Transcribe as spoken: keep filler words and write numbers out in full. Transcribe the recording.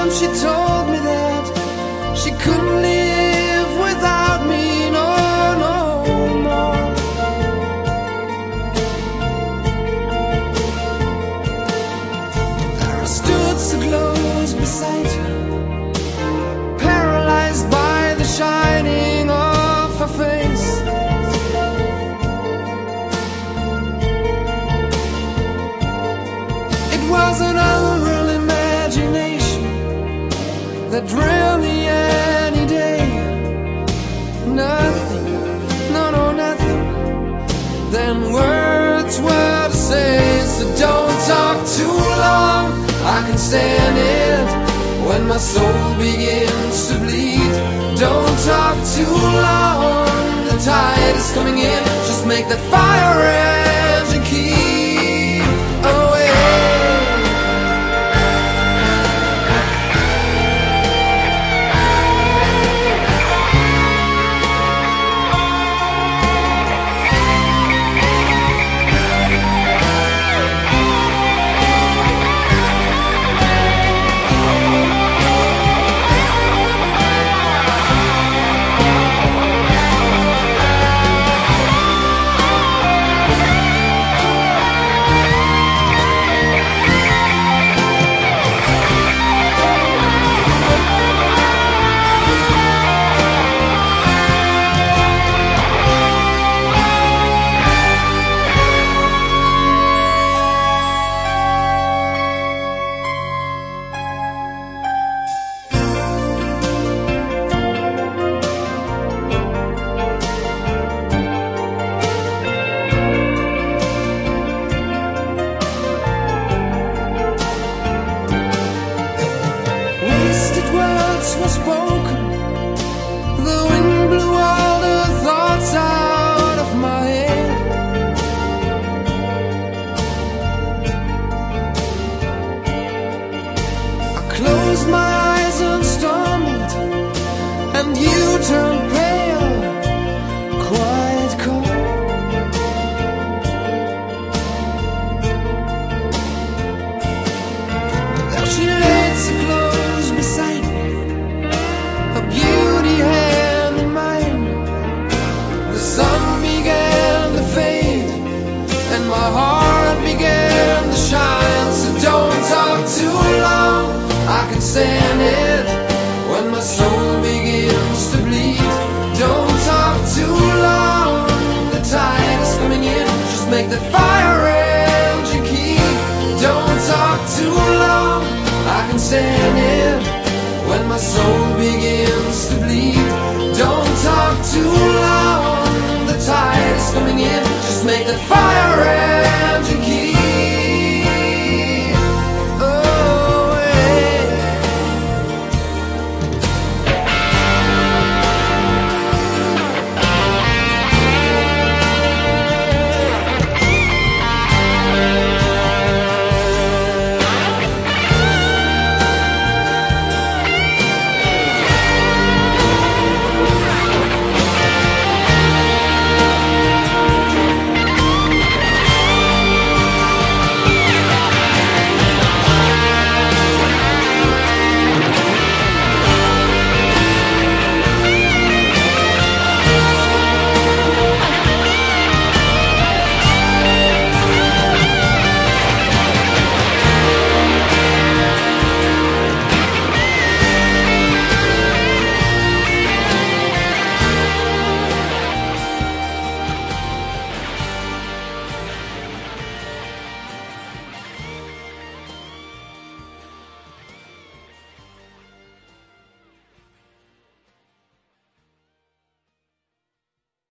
she told me that she couldn't live without me, no, no more. There I stood so close beside her, paralyzed by the shining of her face. It was an unreal imagination that drilled me any day. Nothing, no, no, nothing than words were to say. So don't talk too long, I can stand it when my soul begins to bleed. Don't talk too long, the tide is coming in. Just make that fire engine keep away. Were spoken, the wind blew all the thoughts out of my head. I closed my eyes and stumbled, and you turned pale, quite cold. There she lay so close beside me, beauty hand in mine. The sun began to fade, and my heart began to shine. So don't talk too long, I can stand it when my soul begins to bleed. Don't talk too long, the tide is coming in. Just make that fire engine keep. Don't talk too long, I can stand it when my soul begins to bleed. Don't talk too long, the tide is coming in. Just make that fire